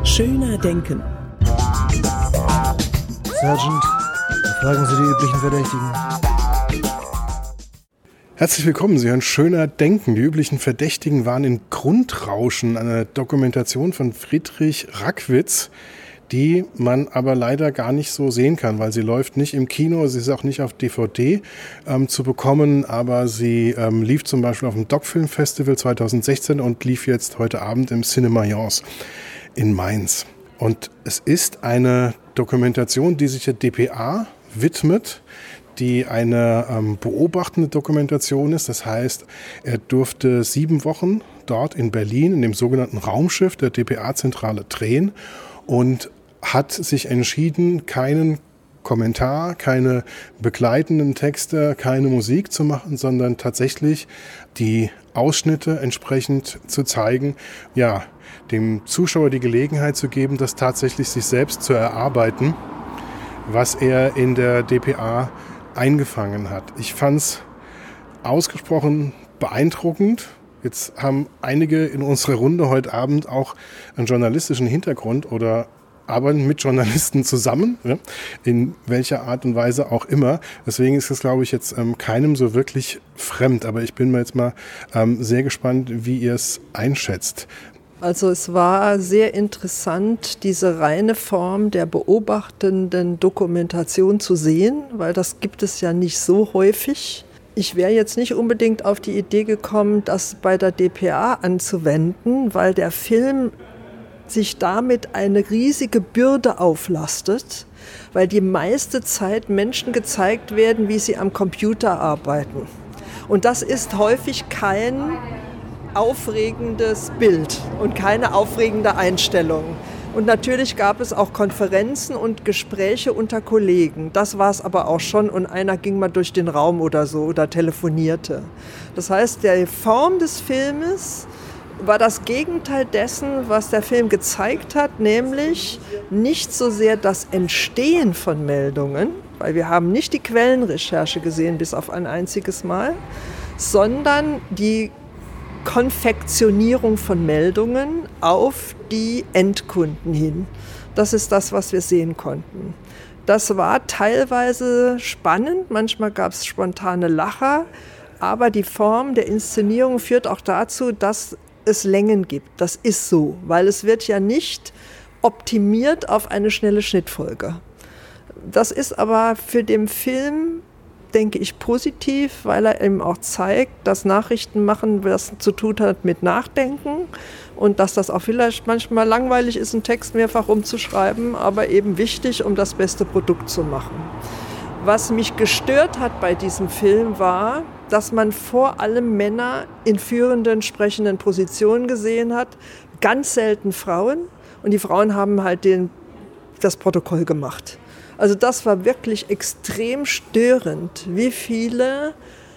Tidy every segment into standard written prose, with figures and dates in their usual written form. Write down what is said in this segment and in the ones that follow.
Schöner Denken. Sergeant, fragen Sie die üblichen Verdächtigen. Herzlich willkommen, Sie hören Schöner Denken. Die üblichen Verdächtigen waren in Grundrauschen, eine Dokumentation von Friedrich Rackwitz, die man aber leider gar nicht so sehen kann, weil sie läuft nicht im Kino, sie ist auch nicht auf DVD zu bekommen, aber sie lief zum Beispiel auf dem Doc-Film Festival 2016 und lief jetzt heute Abend im Cinema Jans in Mainz. Und es ist eine Dokumentation, die sich der dpa widmet, die eine beobachtende Dokumentation ist. Das heißt, er durfte 7 Wochen dort in Berlin in dem sogenannten Raumschiff der dpa-Zentrale drehen und hat sich entschieden, keinen Kommentar, keine begleitenden Texte, keine Musik zu machen, sondern tatsächlich die Ausschnitte entsprechend zu zeigen, ja, dem Zuschauer die Gelegenheit zu geben, das tatsächlich sich selbst zu erarbeiten, was er in der dpa eingefangen hat. Ich fand es ausgesprochen beeindruckend. Jetzt haben einige in unserer Runde heute Abend auch einen journalistischen Hintergrund oder arbeiten mit Journalisten zusammen, ja, in welcher Art und Weise auch immer. Deswegen ist es, glaube ich, jetzt keinem so wirklich fremd. Aber ich bin mir jetzt mal sehr gespannt, wie ihr es einschätzt. Also es war sehr interessant, diese reine Form der beobachtenden Dokumentation zu sehen, weil das gibt es ja nicht so häufig. Ich wäre jetzt nicht unbedingt auf die Idee gekommen, das bei der dpa anzuwenden, weil der Film sich damit eine riesige Bürde auflastet, weil die meiste Zeit Menschen gezeigt werden, wie sie am Computer arbeiten. Und das ist häufig kein aufregendes Bild und keine aufregende Einstellung. Und natürlich gab es auch Konferenzen und Gespräche unter Kollegen. Das war es aber auch schon und einer ging mal durch den Raum oder so oder telefonierte. Das heißt, die Form des Filmes war das Gegenteil dessen, was der Film gezeigt hat, nämlich nicht so sehr das Entstehen von Meldungen, weil wir haben nicht die Quellenrecherche gesehen, bis auf ein einziges Mal, sondern die Konfektionierung von Meldungen auf die Endkunden hin. Das ist das, was wir sehen konnten. Das war teilweise spannend, manchmal gab es spontane Lacher, aber die Form der Inszenierung führt auch dazu, dass es Längen gibt. Das ist so, weil es wird ja nicht optimiert auf eine schnelle Schnittfolge. Das ist aber für den Film, denke ich, positiv, weil er eben auch zeigt, dass Nachrichten machen, was zu tun hat mit Nachdenken und dass das auch vielleicht manchmal langweilig ist, einen Text mehrfach umzuschreiben, aber eben wichtig, um das beste Produkt zu machen. Was mich gestört hat bei diesem Film war, dass man vor allem Männer in führenden, sprechenden Positionen gesehen hat, ganz selten Frauen und die Frauen haben halt das Protokoll gemacht. Also das war wirklich extrem störend, wie viele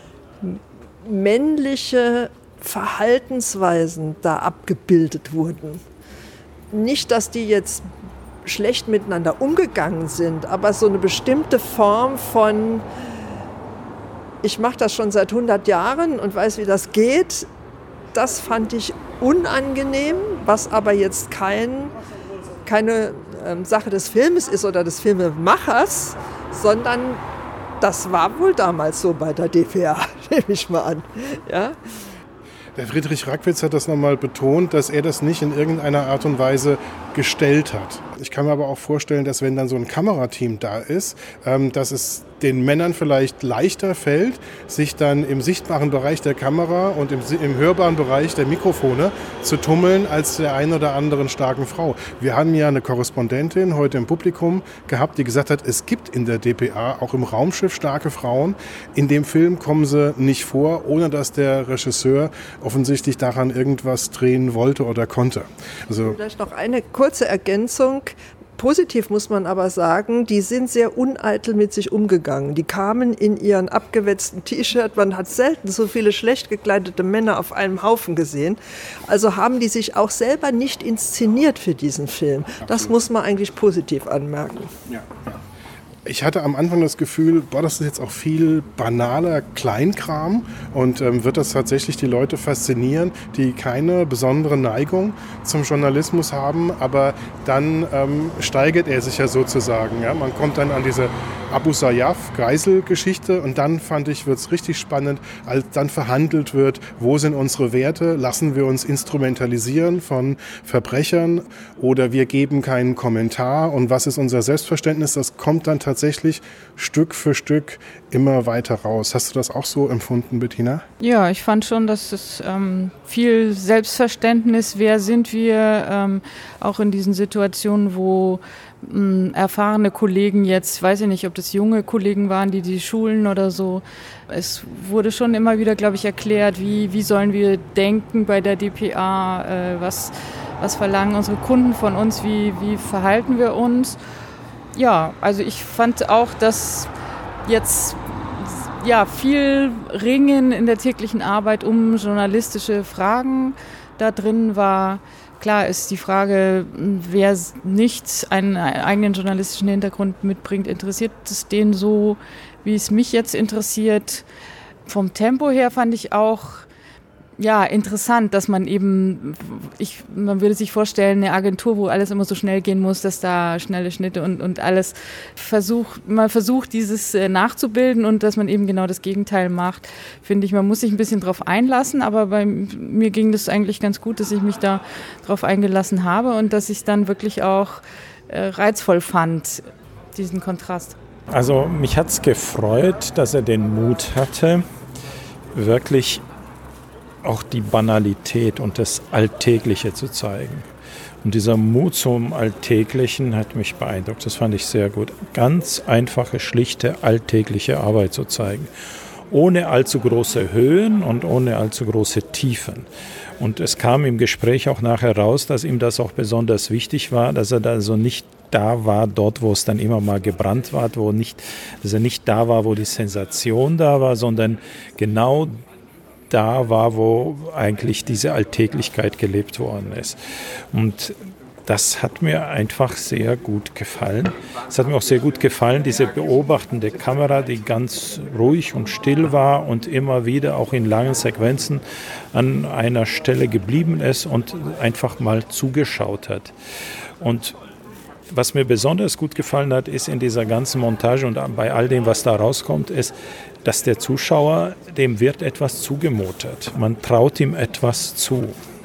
männliche Verhaltensweisen da abgebildet wurden. Nicht, dass die jetzt schlecht miteinander umgegangen sind, aber so eine bestimmte Form von, ich mache das schon seit 100 Jahren und weiß, wie das geht, das fand ich unangenehm, was aber jetzt keine Sache des Filmes ist oder des Filmemachers, sondern das war wohl damals so bei der dpa, nehme ich mal an. Ja? Der Friedrich Rackwitz hat das nochmal betont, dass er das nicht in irgendeiner Art und Weise gestellt hat. Ich kann mir aber auch vorstellen, dass wenn dann so ein Kamerateam da ist, dass es den Männern vielleicht leichter fällt, sich dann im sichtbaren Bereich der Kamera und im hörbaren Bereich der Mikrofone zu tummeln, als der einen oder anderen starken Frau. Wir haben ja eine Korrespondentin heute im Publikum gehabt, die gesagt hat, es gibt in der dpa auch im Raumschiff starke Frauen. In dem Film kommen sie nicht vor, ohne dass der Regisseur offensichtlich daran irgendwas drehen wollte oder konnte. Also vielleicht noch eine kurze Ergänzung. Positiv muss man aber sagen, die sind sehr uneitel mit sich umgegangen. Die kamen in ihren abgewetzten T-Shirt, man hat selten so viele schlecht gekleidete Männer auf einem Haufen gesehen. Also haben die sich auch selber nicht inszeniert für diesen Film. Das muss man eigentlich positiv anmerken. Ja. Ich hatte am Anfang das Gefühl, das ist jetzt auch viel banaler Kleinkram und wird das tatsächlich die Leute faszinieren, die keine besondere Neigung zum Journalismus haben, aber dann steigert er sich ja sozusagen. Ja? Man kommt dann an diese Abu Sayyaf-Geiselgeschichte und dann, fand ich, wird es richtig spannend, als dann verhandelt wird, wo sind unsere Werte, lassen wir uns instrumentalisieren von Verbrechern oder wir geben keinen Kommentar und was ist unser Selbstverständnis, das kommt dann tatsächlich Stück für Stück immer weiter raus. Hast du das auch so empfunden, Bettina? Ja, ich fand schon, dass es viel Selbstverständnis, wer sind wir, auch in diesen Situationen, wo erfahrene Kollegen jetzt, weiß ich nicht, ob das junge Kollegen waren, die Schulen oder so. Es wurde schon immer wieder, glaube ich, erklärt, wie sollen wir denken bei der dpa, was verlangen unsere Kunden von uns, wie verhalten wir uns. Ja, also ich fand auch, dass jetzt viel Ringen in der täglichen Arbeit um journalistische Fragen da drin war. Klar ist die Frage, wer nicht einen eigenen journalistischen Hintergrund mitbringt, interessiert es den so, wie es mich jetzt interessiert. Vom Tempo her fand ich auch interessant, dass man eben, man würde sich vorstellen, eine Agentur, wo alles immer so schnell gehen muss, dass da schnelle Schnitte und alles man versucht dieses nachzubilden und dass man eben genau das Gegenteil macht, finde ich, man muss sich ein bisschen drauf einlassen, aber bei mir ging das eigentlich ganz gut, dass ich mich da drauf eingelassen habe und dass ich es dann wirklich auch reizvoll fand, diesen Kontrast. Also mich hat es gefreut, dass er den Mut hatte, wirklich auch die Banalität und das Alltägliche zu zeigen. Und dieser Mut zum Alltäglichen hat mich beeindruckt. Das fand ich sehr gut. Ganz einfache, schlichte, alltägliche Arbeit zu zeigen. Ohne allzu große Höhen und ohne allzu große Tiefen. Und es kam im Gespräch auch nachher raus, dass ihm das auch besonders wichtig war, dass er da also nicht da war, dort, wo es dann immer mal gebrannt war, dass er nicht da war, wo die Sensation da war, sondern genau da war, wo eigentlich diese Alltäglichkeit gelebt worden ist. Und das hat mir einfach sehr gut gefallen. Es hat mir auch sehr gut gefallen, diese beobachtende Kamera, die ganz ruhig und still war und immer wieder auch in langen Sequenzen an einer Stelle geblieben ist und einfach mal zugeschaut hat. Und was mir besonders gut gefallen hat, ist in dieser ganzen Montage und bei all dem, was da rauskommt, ist, dass der Zuschauer, dem wird etwas zugemutet. Man traut ihm etwas zu.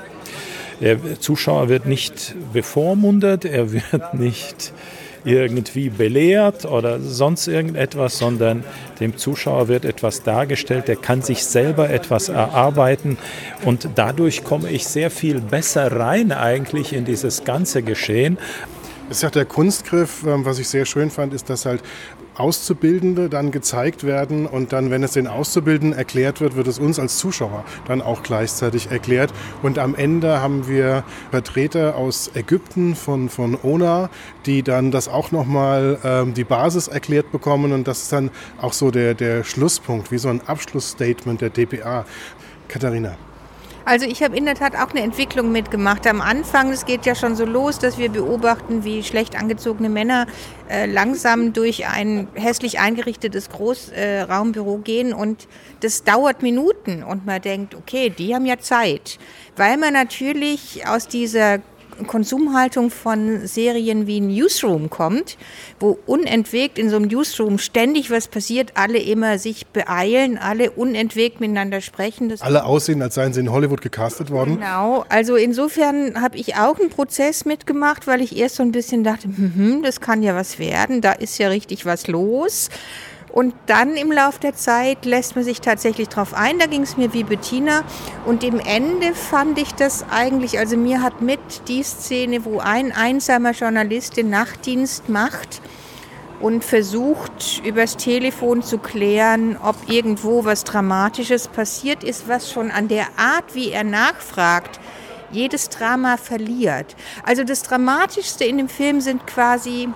Der Zuschauer wird nicht bevormundet, er wird nicht irgendwie belehrt oder sonst irgendetwas, sondern dem Zuschauer wird etwas dargestellt, der kann sich selber etwas erarbeiten und dadurch komme ich sehr viel besser rein eigentlich in dieses ganze Geschehen. Das ist ja der Kunstgriff, was ich sehr schön fand, ist, dass halt Auszubildende dann gezeigt werden und dann, wenn es den Auszubildenden erklärt wird, wird es uns als Zuschauer dann auch gleichzeitig erklärt. Und am Ende haben wir Vertreter aus Ägypten von ONA, die dann das auch nochmal die Basis erklärt bekommen und das ist dann auch so der Schlusspunkt, wie so ein Abschlussstatement der dpa. Katharina. Also ich habe in der Tat auch eine Entwicklung mitgemacht. Am Anfang, es geht ja schon so los, dass wir beobachten, wie schlecht angezogene Männer langsam durch ein hässlich eingerichtetes Großraumbüro gehen und das dauert Minuten und man denkt, okay, die haben ja Zeit, weil man natürlich aus dieser Konsumhaltung von Serien wie Newsroom kommt, wo unentwegt in so einem Newsroom ständig was passiert, alle immer sich beeilen, alle unentwegt miteinander sprechen. Alle aussehen, als seien sie in Hollywood gecastet worden. Genau, also insofern habe ich auch einen Prozess mitgemacht, weil ich erst so ein bisschen dachte, das kann ja was werden, da ist ja richtig was los. Und dann im Laufe der Zeit lässt man sich tatsächlich drauf ein. Da ging es mir wie Bettina. Und im Ende fand ich das eigentlich, also mir hat mit die Szene, wo ein einsamer Journalist den Nachtdienst macht und versucht, übers Telefon zu klären, ob irgendwo was Dramatisches passiert ist, was schon an der Art, wie er nachfragt, jedes Drama verliert. Also das Dramatischste in dem Film sind quasi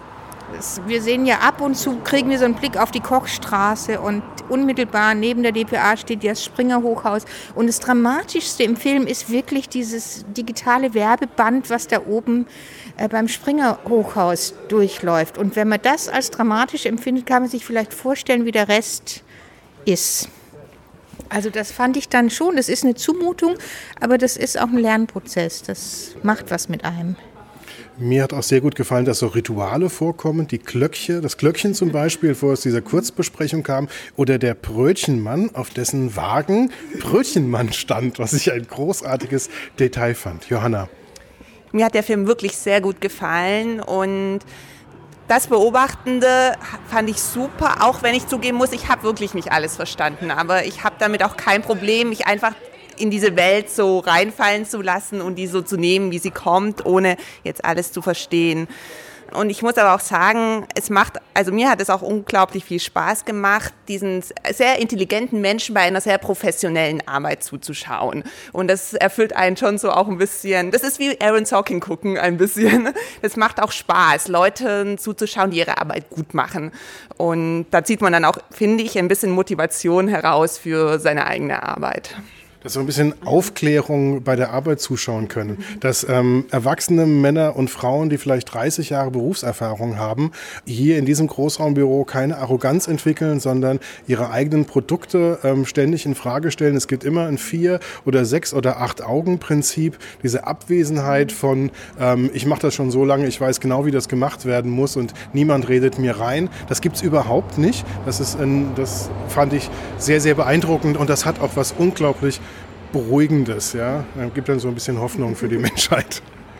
Wir sehen ja ab und zu, kriegen wir so einen Blick auf die Kochstraße und unmittelbar neben der DPA steht das Springer-Hochhaus. Und das Dramatischste im Film ist wirklich dieses digitale Werbeband, was da oben beim Springer-Hochhaus durchläuft. Und wenn man das als dramatisch empfindet, kann man sich vielleicht vorstellen, wie der Rest ist. Also das fand ich dann schon, das ist eine Zumutung, aber das ist auch ein Lernprozess, das macht was mit einem. Mir hat auch sehr gut gefallen, dass so Rituale vorkommen, das Glöckchen zum Beispiel, bevor es dieser Kurzbesprechung kam, oder der Brötchenmann, auf dessen Wagen Brötchenmann stand, was ich ein großartiges Detail fand. Johanna. Mir hat der Film wirklich sehr gut gefallen und das Beobachtende fand ich super, auch wenn ich zugeben muss, ich habe wirklich nicht alles verstanden, aber ich habe damit auch kein Problem, mich einfach in diese Welt so reinfallen zu lassen und die so zu nehmen, wie sie kommt, ohne jetzt alles zu verstehen. Und ich muss aber auch sagen, mir hat es auch unglaublich viel Spaß gemacht, diesen sehr intelligenten Menschen bei einer sehr professionellen Arbeit zuzuschauen. Und das erfüllt einen schon so auch ein bisschen, das ist wie Aaron Sorkin gucken ein bisschen. Das macht auch Spaß, Leuten zuzuschauen, die ihre Arbeit gut machen. Und da zieht man dann auch, finde ich, ein bisschen Motivation heraus für seine eigene Arbeit. Dass wir ein bisschen Aufklärung bei der Arbeit zuschauen können. Dass erwachsene Männer und Frauen, die vielleicht 30 Jahre Berufserfahrung haben, hier in diesem Großraumbüro keine Arroganz entwickeln, sondern ihre eigenen Produkte ständig in Frage stellen. Es gibt immer ein 4 oder 6 oder 8 Augen-Prinzip. Diese Abwesenheit von, ich mache das schon so lange, ich weiß genau, wie das gemacht werden muss und niemand redet mir rein. Das gibt's überhaupt nicht. Das fand ich sehr, sehr beeindruckend und das hat auch was unglaublich Beruhigendes, ja. Gibt dann so ein bisschen Hoffnung für die Menschheit.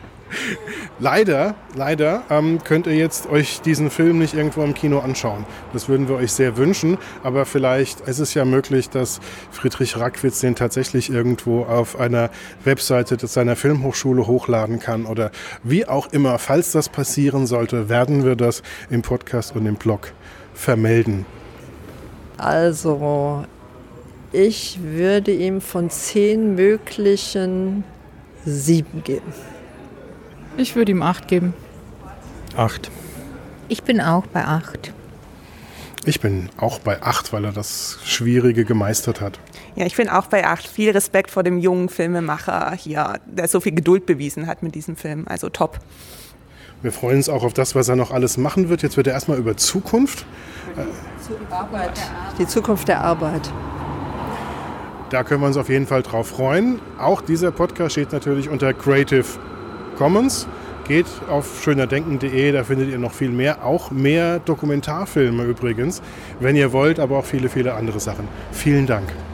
Leider könnt ihr jetzt euch diesen Film nicht irgendwo im Kino anschauen. Das würden wir euch sehr wünschen, aber vielleicht ist es ja möglich, dass Friedrich Rackwitz den tatsächlich irgendwo auf einer Webseite seiner Filmhochschule hochladen kann oder wie auch immer. Falls das passieren sollte, werden wir das im Podcast und im Blog vermelden. Also, ich würde ihm von 10 möglichen 7 geben. Ich würde ihm 8 geben. 8. Ich bin auch bei 8. Ich bin auch bei 8, weil er das Schwierige gemeistert hat. Ja, ich bin auch bei 8. Viel Respekt vor dem jungen Filmemacher hier, der so viel Geduld bewiesen hat mit diesem Film. Also top. Wir freuen uns auch auf das, was er noch alles machen wird. Jetzt wird er erstmal über Zukunft. Die Zukunft der Arbeit. Da können wir uns auf jeden Fall drauf freuen. Auch dieser Podcast steht natürlich unter Creative Commons. Geht auf schönerdenken.de, da findet ihr noch viel mehr. Auch mehr Dokumentarfilme übrigens, wenn ihr wollt, aber auch viele, viele andere Sachen. Vielen Dank.